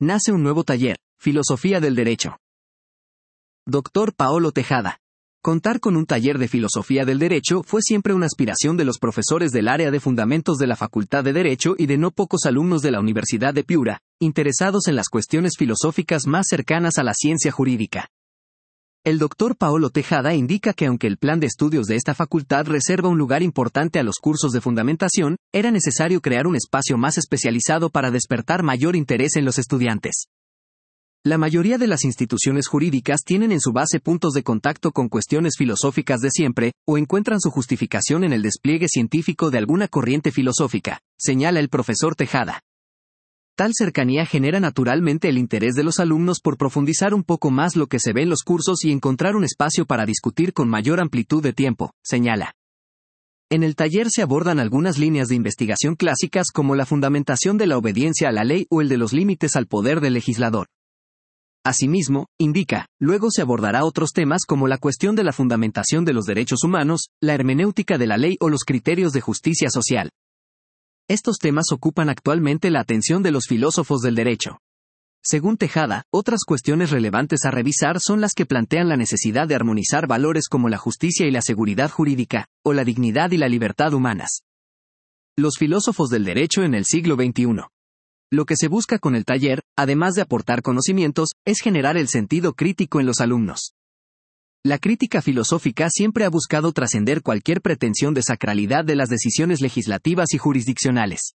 nace un nuevo taller, Filosofía del Derecho. Dr. Paolo Tejada. Contar con un taller de Filosofía del Derecho fue siempre una aspiración de los profesores del área de Fundamentos de la Facultad de Derecho y de no pocos alumnos de la Universidad de Piura, interesados en las cuestiones filosóficas más cercanas a la ciencia jurídica. El Dr. Paolo Tejada indica que aunque el plan de estudios de esta facultad reserva un lugar importante a los cursos de fundamentación, era necesario crear un espacio más especializado para despertar mayor interés en los estudiantes. La mayoría de las instituciones jurídicas tienen en su base puntos de contacto con cuestiones filosóficas de siempre, o encuentran su justificación en el despliegue científico de alguna corriente filosófica, señala el profesor Tejada. Tal cercanía genera naturalmente el interés de los alumnos por profundizar un poco más lo que se ve en los cursos y encontrar un espacio para discutir con mayor amplitud de tiempo, señala. En el taller se abordan algunas líneas de investigación clásicas como la fundamentación de la obediencia a la ley o el de los límites al poder del legislador. Asimismo, indica, luego se abordará otros temas como la cuestión de la fundamentación de los derechos humanos, la hermenéutica de la ley o los criterios de justicia social. Estos temas ocupan actualmente la atención de los filósofos del derecho. Según Tejada, otras cuestiones relevantes a revisar son las que plantean la necesidad de armonizar valores como la justicia y la seguridad jurídica, o la dignidad y la libertad humanas. Los filósofos del derecho en el siglo XXI. Lo que se busca con el taller, además de aportar conocimientos, es generar el sentido crítico en los alumnos. La crítica filosófica siempre ha buscado trascender cualquier pretensión de sacralidad de las decisiones legislativas y jurisdiccionales.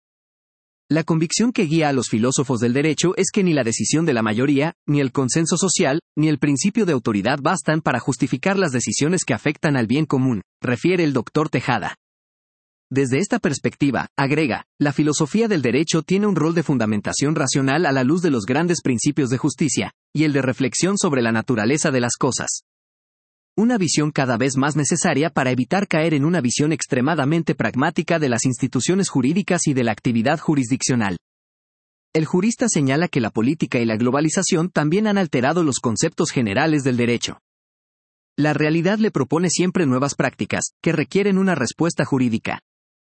La convicción que guía a los filósofos del derecho es que ni la decisión de la mayoría, ni el consenso social, ni el principio de autoridad bastan para justificar las decisiones que afectan al bien común, refiere el Dr. Tejada. Desde esta perspectiva, agrega, la filosofía del derecho tiene un rol de fundamentación racional a la luz de los grandes principios de justicia, y el de reflexión sobre la naturaleza de las cosas. Una visión cada vez más necesaria para evitar caer en una visión extremadamente pragmática de las instituciones jurídicas y de la actividad jurisdiccional. El jurista señala que la política y la globalización también han alterado los conceptos generales del derecho. La realidad le propone siempre nuevas prácticas, que requieren una respuesta jurídica.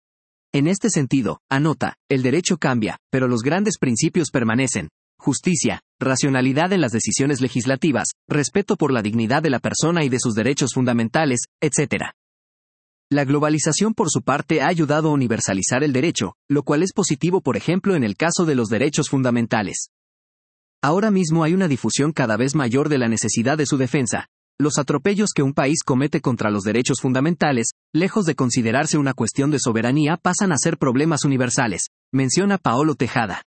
En este sentido, anota, el derecho cambia, pero los grandes principios permanecen. Justicia, racionalidad en las decisiones legislativas, respeto por la dignidad de la persona y de sus derechos fundamentales, etc. La globalización por su parte ha ayudado a universalizar el derecho, lo cual es positivo por ejemplo en el caso de los derechos fundamentales. Ahora mismo hay una difusión cada vez mayor de la necesidad de su defensa. Los atropellos que un país comete contra los derechos fundamentales, lejos de considerarse una cuestión de soberanía, pasan a ser problemas universales, menciona Paolo Tejada.